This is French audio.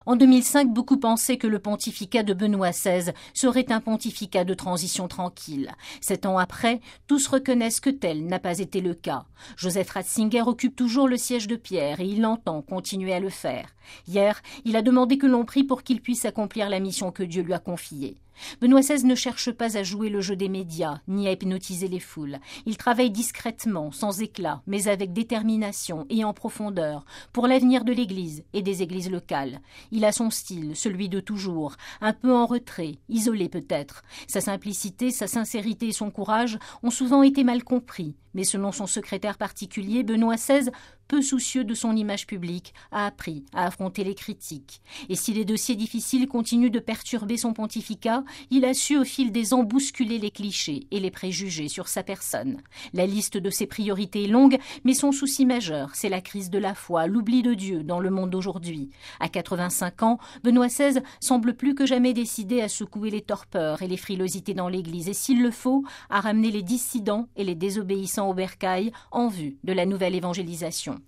En 2005, beaucoup pensaient que le pontificat de Benoît XVI serait un pontificat de transition tranquille. 7 ans après, tous reconnaissent que tel n'a pas été le cas. Joseph Ratzinger occupe toujours le siège de Pierre et il entend continuer à le faire. Hier, il a demandé que l'on prie pour qu'il puisse accomplir la mission que Dieu lui a confiée. Benoît XVI ne cherche pas à jouer le jeu des médias, ni à hypnotiser les foules. Il travaille discrètement, sans éclat, mais avec détermination et en profondeur, pour l'avenir de l'Église et des églises locales. Il a son style, celui de toujours, un peu en retrait, isolé peut-être. Sa simplicité, sa sincérité et son courage ont souvent été mal compris, mais selon son secrétaire particulier, Benoît XVI, peu soucieux de son image publique, a appris à affronter les critiques. Et si les dossiers difficiles continuent de perturber son pontificat, il a su au fil des ans bousculer les clichés et les préjugés sur sa personne. La liste de ses priorités est longue, mais son souci majeur, c'est la crise de la foi, l'oubli de Dieu dans le monde d'aujourd'hui. À 85 ans, Benoît XVI semble plus que jamais décidé à secouer les torpeurs et les frilosités dans l'Église et, s'il le faut, à ramener les dissidents et les désobéissants au bercail en vue de la nouvelle évangélisation.